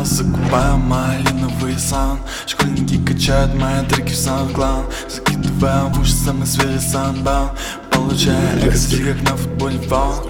закупаю малиновый сан. Школьники качают мои треки в SoundCloud. Закидываю в уши самый свежий саундбаун. Получаю экстри, как на футболе фаул.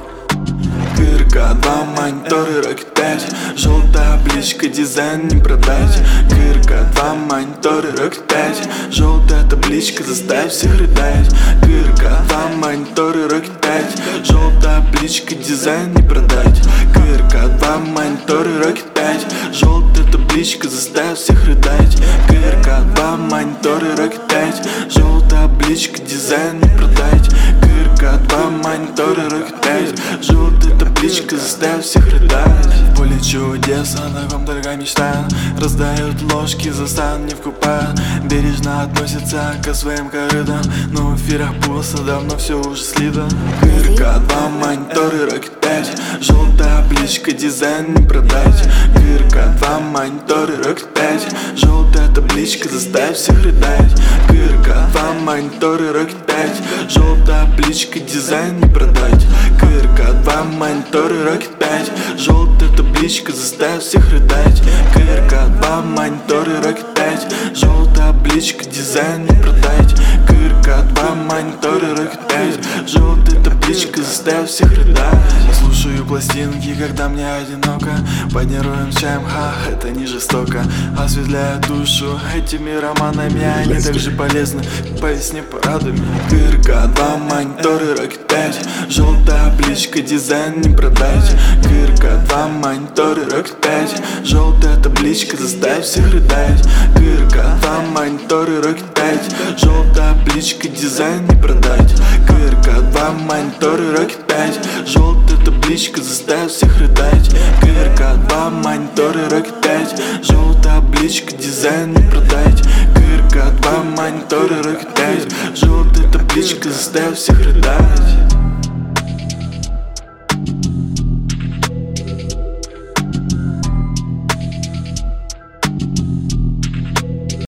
Кырка, 2 монитора, Rocket 5. Желтая табличка, дизайн не продать. Кырка, 2 монитора, Rocket 5. Желтая табличка, заставь всех рыдать. Кырка, 2 монитора, Rocket 5. Желтая табличка, дизайн не продать. Кырка, 2 монитора, Rocket 5. Желтая табличка, заставь всех рыдать. Кырка, 2 монитора, Rocket 5. Желтая табличка, дизайн не продать. Кырка, 2 монитора, Rocket 5. Желтая табличка, заставь всех рыдать. В поле чудес, о таком только мечтаю. Раздают ложки, заставят не вкупают. Бережно относятся ко своим корытам. Но в эфирах пусто, давно все уже слито. Кырка, 2 монитора, Rocket 5. Желтая табличка, дизайн не продать. Кырка, 2 монитора, Rocket 5. Желтая табличка, заставь всех рыдать. Кырка, 2 монитора, Rocket 5. Желтая табличка, дизайн не продать. Кырка, 2 монитора, Rocket 5. Желтая табличка, заставь всех рыдать. Кырка, 2 монитора, Rocket 5. Желтая табличка, дизайн не продать. Кырка, 2 монитора, Rocket 5. Желтая табличка, заставь всех рыдать. Слушаю пластинки, когда мне одиноко. Под неровным чаем, это не жестоко. Осветляю душу этими романами. Они также полезны, по весне порадуй меня. Кырка, 2 монитора, Rocket 5. Желтая табличка, дизайн не продать. Кырка, 2 монитора, Rocket 5. Желтая табличка, заставь всех рыдать. Кырка, 2 монитора, Rocket 5. Желтая табличка, дизайн не продать. Кырка, 2 монитора, Rocket 5. Желтая табличка, заставь всех рыдать. Кырка, 2 монитора, Rocket 5. Желтая табличка, дизайн не продать. Кырка, 2 монитора, Rocket 5. Желтая табличка, заставь всех рыдать.